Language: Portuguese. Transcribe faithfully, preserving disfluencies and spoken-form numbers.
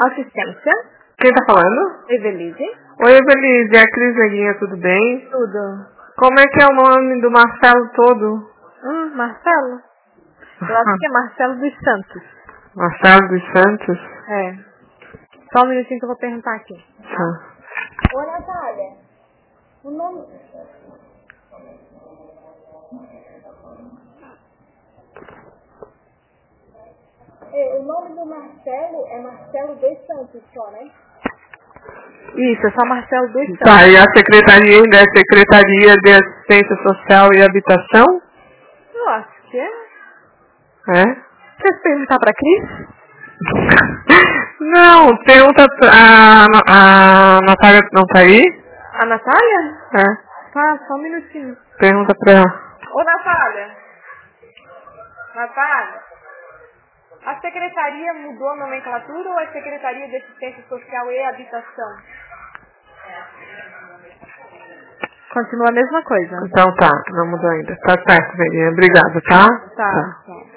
Assistência. Quem tá falando? Evelise. Oi, Evelise. É a Cris Neguinha, tudo bem? Tudo. Como é que é o nome do Marcelo todo? Hum, Marcelo? Eu acho que é Marcelo dos Santos. Marcelo dos Santos? É. Só um minutinho que eu vou perguntar aqui. Tá. Ô, Natália. O nome... É, o nome do Marcelo é Marcelo dos Santos só, né? Isso, é só Marcelo dos Santos. Tá, e a secretaria ainda é Secretaria de Assistência Social e Habitação? Eu acho que é. É? Quer perguntar pra Cris? Não, pergunta a, a Natália não tá aí? A Natália? É. Tá, só um minutinho. Pergunta pra ela. Ô, Natália. Natália. A secretaria mudou a nomenclatura ou é Secretaria de Assistência Social e Habitação? Continua a mesma coisa. Então tá, não mudou ainda. Tá certo, velhinha. Obrigada, tá? Tá. tá.